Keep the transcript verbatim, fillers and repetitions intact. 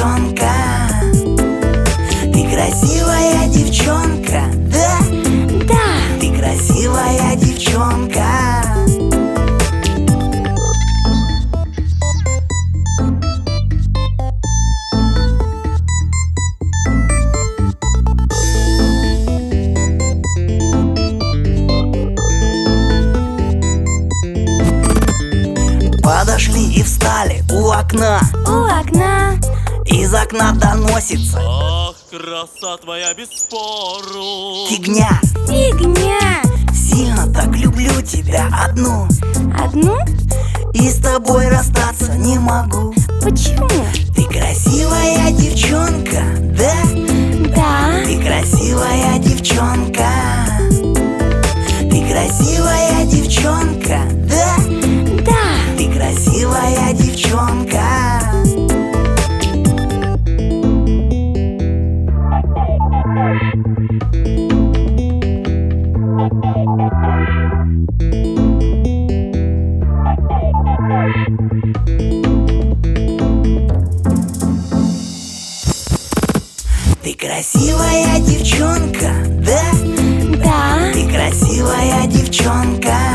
девчонка. Ты красивая девчонка, да? Да. Ты красивая девчонка. Подошли и встали у окна. У окна. Из окна доносится: ах, краса твоя без спору. фигня. Фигня. Сильно так люблю тебя одну, Одну? и с тобой расстаться не могу. Почему? Ты красивая девчонка, да? Да. Ты красивая девчонка. Ты красивая девчонка, да? Да. Ты красивая девчонка. Ты красивая девчонка, да? Да. Ты красивая девчонка.